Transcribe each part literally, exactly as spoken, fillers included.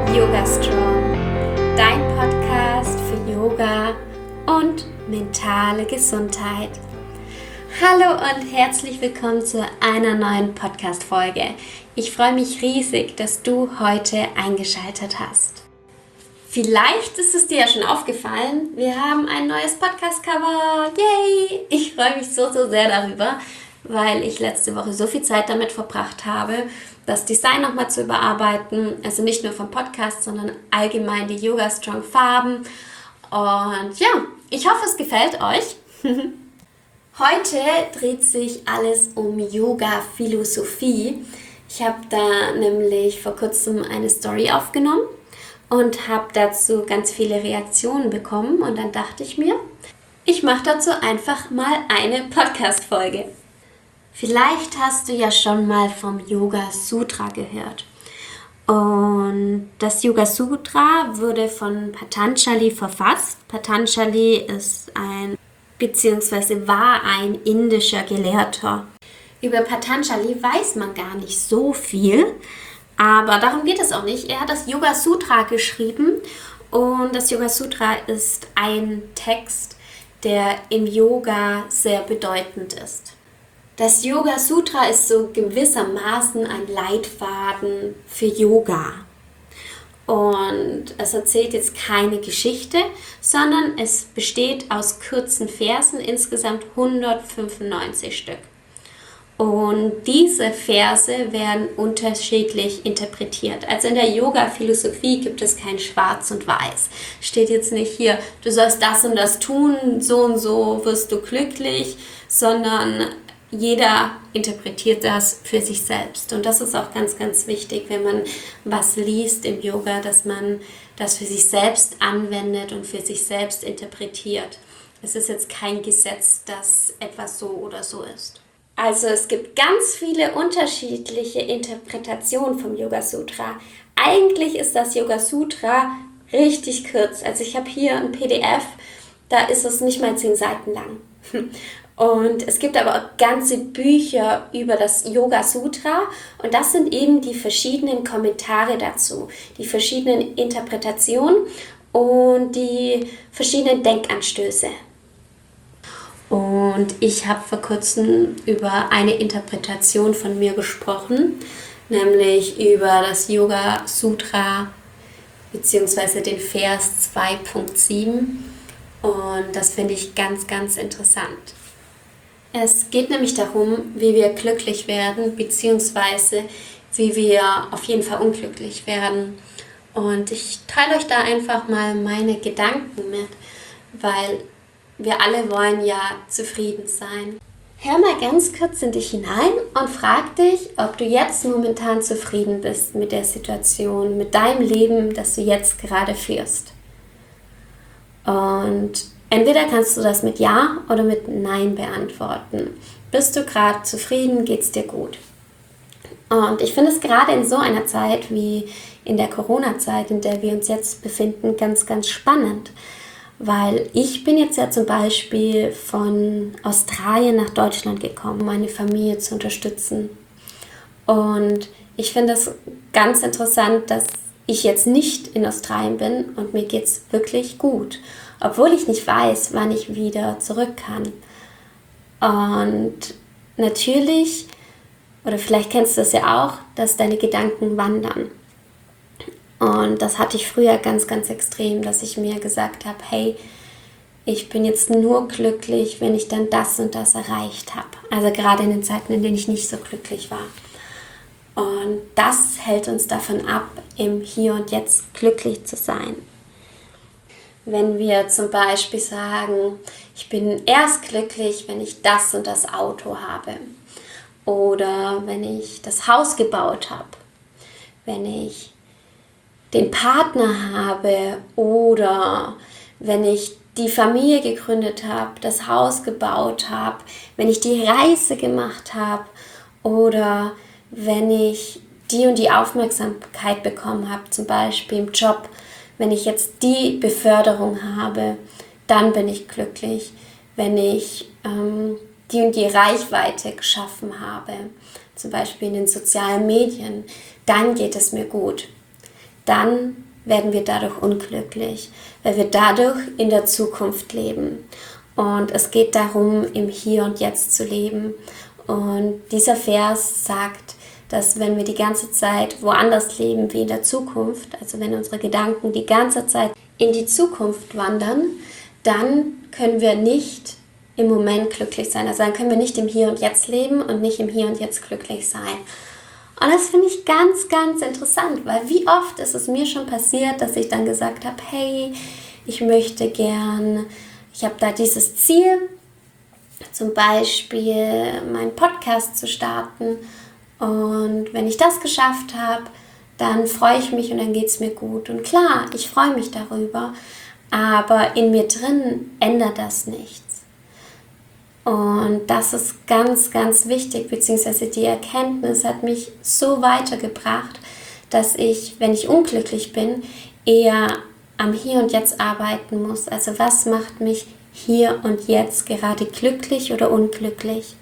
Yoga Strong, dein Podcast für Yoga und mentale Gesundheit. Hallo und herzlich willkommen zu einer neuen Podcast-Folge. Ich freue mich riesig, dass du heute eingeschaltet hast. Vielleicht ist es dir ja schon aufgefallen, wir haben ein neues Podcast-Cover. Yay! Ich freue mich so, so sehr darüber, weil ich letzte Woche so viel Zeit damit verbracht habe, das Design nochmal zu überarbeiten. Also nicht nur vom Podcast, sondern allgemein die Yoga Strong Farben. Und ja, ich hoffe, es gefällt euch. Heute dreht sich alles um Yoga-Philosophie. Ich habe da nämlich vor kurzem eine Story aufgenommen und habe dazu ganz viele Reaktionen bekommen. Und dann dachte ich mir, ich mache dazu einfach mal eine Podcast-Folge. Vielleicht hast du ja schon mal vom Yoga Sutra gehört. Und das Yoga Sutra wurde von Patanjali verfasst. Patanjali ist ein, beziehungsweise war ein indischer Gelehrter. Über Patanjali weiß man gar nicht so viel, aber darum geht es auch nicht. Er hat das Yoga Sutra geschrieben und das Yoga Sutra ist ein Text, der im Yoga sehr bedeutend ist. Das Yoga Sutra ist so gewissermaßen ein Leitfaden für Yoga. Und es erzählt jetzt keine Geschichte, sondern es besteht aus kurzen Versen, insgesamt hundertfünfundneunzig Stück. Und diese Verse werden unterschiedlich interpretiert. Also in der Yoga-Philosophie gibt es kein Schwarz und Weiß. Steht jetzt nicht hier, du sollst das und das tun, so und so wirst du glücklich, sondern jeder interpretiert das für sich selbst. Und das ist auch ganz, ganz wichtig, wenn man was liest im Yoga, dass man das für sich selbst anwendet und für sich selbst interpretiert. Es ist jetzt kein Gesetz, dass etwas so oder so ist. Also es gibt ganz viele unterschiedliche Interpretationen vom Yoga Sutra. Eigentlich ist das Yoga Sutra richtig kurz. Also ich habe hier ein P D F, da ist es nicht mal zehn Seiten lang. Und es gibt aber auch ganze Bücher über das Yoga Sutra und das sind eben die verschiedenen Kommentare dazu, die verschiedenen Interpretationen und die verschiedenen Denkanstöße. Und ich habe vor kurzem über eine Interpretation von mir gesprochen, nämlich über das Yoga Sutra bzw. den Vers zwei Punkt sieben und das finde ich ganz, ganz interessant. Es geht nämlich darum, wie wir glücklich werden, beziehungsweise wie wir auf jeden Fall unglücklich werden. Und ich teile euch da einfach mal meine Gedanken mit, weil wir alle wollen ja zufrieden sein. Hör mal ganz kurz in dich hinein und frag dich, ob du jetzt momentan zufrieden bist mit der Situation, mit deinem Leben, das du jetzt gerade führst. Und entweder kannst du das mit Ja oder mit Nein beantworten. Bist du gerade zufrieden? Geht's dir gut? Und ich finde es gerade in so einer Zeit wie in der Corona-Zeit, in der wir uns jetzt befinden, ganz, ganz spannend. Weil ich bin jetzt ja zum Beispiel von Australien nach Deutschland gekommen, um meine Familie zu unterstützen. Und ich finde es ganz interessant, dass ich jetzt nicht in Australien bin und mir geht es wirklich gut. Obwohl ich nicht weiß, wann ich wieder zurück kann. Und natürlich, oder vielleicht kennst du das ja auch, dass deine Gedanken wandern. Und das hatte ich früher ganz, ganz extrem, dass ich mir gesagt habe, hey, ich bin jetzt nur glücklich, wenn ich dann das und das erreicht habe. Also gerade in den Zeiten, in denen ich nicht so glücklich war. Und das hält uns davon ab, im Hier und Jetzt glücklich zu sein. Wenn wir zum Beispiel sagen, ich bin erst glücklich, wenn ich das und das Auto habe. Oder wenn ich das Haus gebaut habe. Wenn ich den Partner habe oder wenn ich die Familie gegründet habe, das Haus gebaut habe, wenn ich die Reise gemacht habe oder wenn ich die und die Aufmerksamkeit bekommen habe, zum Beispiel im Job, wenn ich jetzt die Beförderung habe, dann bin ich glücklich. Wenn ich ähm, die und die Reichweite geschaffen habe, zum Beispiel in den sozialen Medien, dann geht es mir gut. dann werden wir dadurch unglücklich, weil wir dadurch in der Zukunft leben. Und es geht darum, im Hier und Jetzt zu leben. Und dieser Vers sagt, dass wenn wir die ganze Zeit woanders leben wie in der Zukunft, also wenn unsere Gedanken die ganze Zeit in die Zukunft wandern, dann können wir nicht im Moment glücklich sein. Also dann können wir nicht im Hier und Jetzt leben und nicht im Hier und Jetzt glücklich sein. Und das finde ich ganz, ganz interessant, weil wie oft ist es mir schon passiert, dass ich dann gesagt habe, hey, ich möchte gern, ich habe da dieses Ziel, zum Beispiel meinen Podcast zu starten. Und wenn ich das geschafft habe, dann freue ich mich und dann geht es mir gut. Und klar, ich freue mich darüber, aber in mir drin ändert das nichts. Und das ist ganz, ganz wichtig, beziehungsweise die Erkenntnis hat mich so weitergebracht, dass ich, wenn ich unglücklich bin, eher am Hier und Jetzt arbeiten muss. Also was macht mich hier und jetzt gerade glücklich oder unglücklich?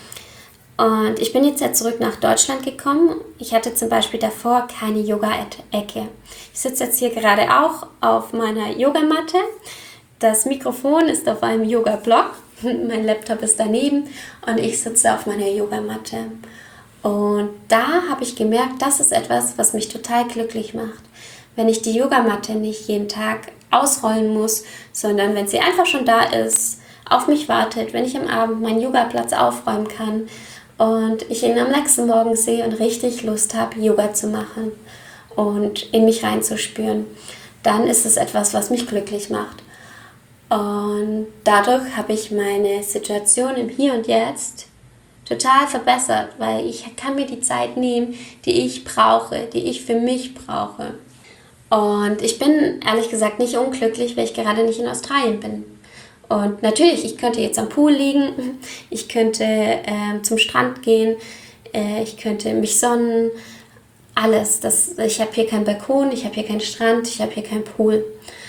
Und ich bin jetzt ja zurück nach Deutschland gekommen. Ich hatte zum Beispiel davor keine Yoga-Ecke. Ich sitze jetzt hier gerade auch auf meiner Yogamatte. Das Mikrofon ist auf einem Yoga-Block. Mein Laptop ist daneben und ich sitze auf meiner Yogamatte. Und da habe ich gemerkt, das ist etwas, was mich total glücklich macht. Wenn ich die Yogamatte nicht jeden Tag ausrollen muss, sondern wenn sie einfach schon da ist, auf mich wartet, wenn ich am Abend meinen Yogaplatz aufräumen kann, und ich ihn am nächsten Morgen sehe und richtig Lust habe, Yoga zu machen und in mich reinzuspüren, dann ist es etwas, was mich glücklich macht. Und dadurch habe ich meine Situation im Hier und Jetzt total verbessert, weil ich kann mir die Zeit nehmen, die ich brauche, die ich für mich brauche. Und ich bin ehrlich gesagt nicht unglücklich, weil ich gerade nicht in Australien bin. Und natürlich, ich könnte jetzt am Pool liegen, ich könnte äh, zum Strand gehen, äh, ich könnte mich sonnen, alles. Das, ich habe hier keinen Balkon, ich habe hier keinen Strand, ich habe hier keinen Pool.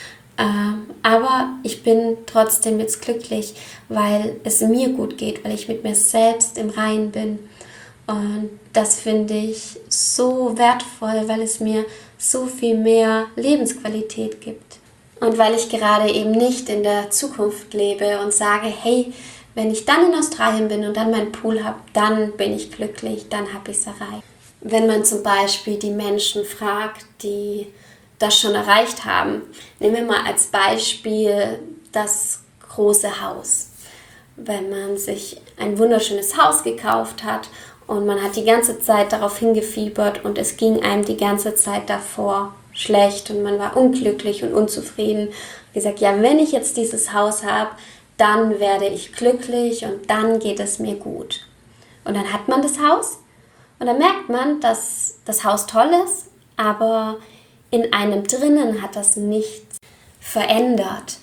Ähm, aber ich bin trotzdem jetzt glücklich, weil es mir gut geht, weil ich mit mir selbst im Reinen bin. Und das finde ich so wertvoll, weil es mir so viel mehr Lebensqualität gibt. Und weil ich gerade eben nicht in der Zukunft lebe und sage, hey, wenn ich dann in Australien bin und dann meinen Pool habe, dann bin ich glücklich, dann habe ich es erreicht. Wenn man zum Beispiel die Menschen fragt, die das schon erreicht haben, nehmen wir mal als Beispiel das große Haus. Wenn man sich ein wunderschönes Haus gekauft hat und man hat die ganze Zeit darauf hingefiebert und es ging einem die ganze Zeit davor schlecht und man war unglücklich und unzufrieden. Ich gesagt, ja, wenn ich jetzt dieses Haus habe, dann werde ich glücklich und dann geht es mir gut. Und dann hat man das Haus und dann merkt man, dass das Haus toll ist, aber in einem drinnen hat das nichts verändert.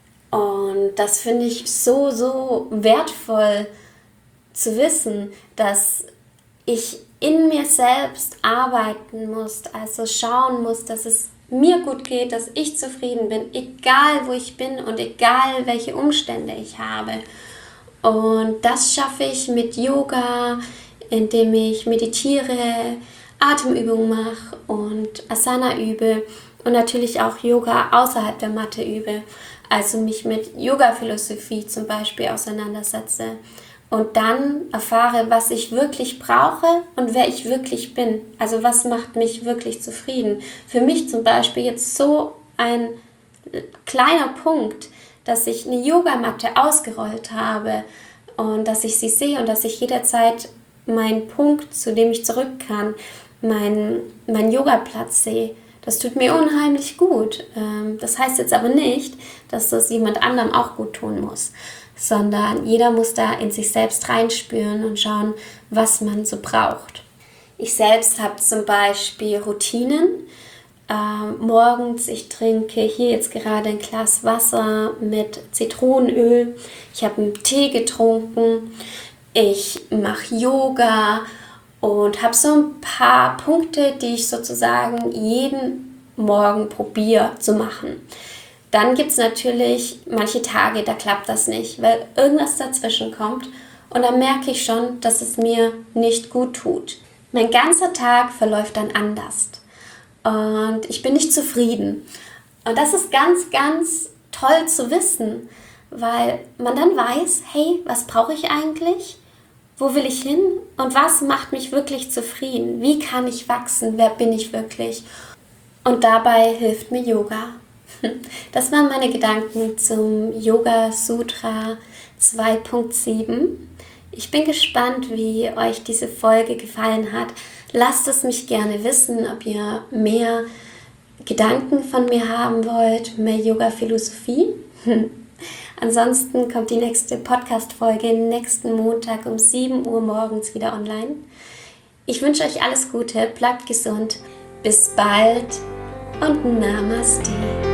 Und das finde ich so, so wertvoll zu wissen, dass ich in mir selbst arbeiten muss, also schauen muss, dass es mir gut geht, dass ich zufrieden bin, egal wo ich bin und egal welche Umstände ich habe. Und das schaffe ich mit Yoga, indem ich meditiere, Atemübungen mache und Asana übe und natürlich auch Yoga außerhalb der Matte übe, also mich mit Yoga-Philosophie zum Beispiel auseinandersetze. Und dann erfahre, was ich wirklich brauche und wer ich wirklich bin. Also was macht mich wirklich zufrieden. Für mich zum Beispiel jetzt so ein kleiner Punkt, dass ich eine Yogamatte ausgerollt habe und dass ich sie sehe und dass ich jederzeit meinen Punkt, zu dem ich zurück kann, meinen mein Yogaplatz sehe. Das tut mir unheimlich gut. Das heißt jetzt aber nicht, dass das jemand anderem auch gut tun muss, sondern jeder muss da in sich selbst reinspüren und schauen, was man so braucht. Ich selbst habe zum Beispiel Routinen. Ähm, morgens, ich trinke hier jetzt gerade ein Glas Wasser mit Zitronenöl. Ich habe einen Tee getrunken. Ich mache Yoga und habe so ein paar Punkte, die ich sozusagen jeden Morgen probiere zu machen. Dann gibt es natürlich manche Tage, da klappt das nicht, weil irgendwas dazwischen kommt und dann merke ich schon, dass es mir nicht gut tut. Mein ganzer Tag verläuft dann anders. und ich bin nicht zufrieden. Und das ist ganz, ganz toll zu wissen, weil man dann weiß, hey, was brauche ich eigentlich? Wo will ich hin? Und was macht mich wirklich zufrieden? Wie kann ich wachsen? Wer bin ich wirklich? Und dabei hilft mir Yoga. Das waren meine Gedanken zum Yoga Sutra zwei Punkt sieben. Ich bin gespannt, wie euch diese Folge gefallen hat. Lasst es mich gerne wissen, ob ihr mehr Gedanken von mir haben wollt, mehr Yoga-Philosophie. Ansonsten kommt die nächste Podcast-Folge nächsten Montag um sieben Uhr morgens wieder online. Ich wünsche euch alles Gute, bleibt gesund, bis bald und Namaste.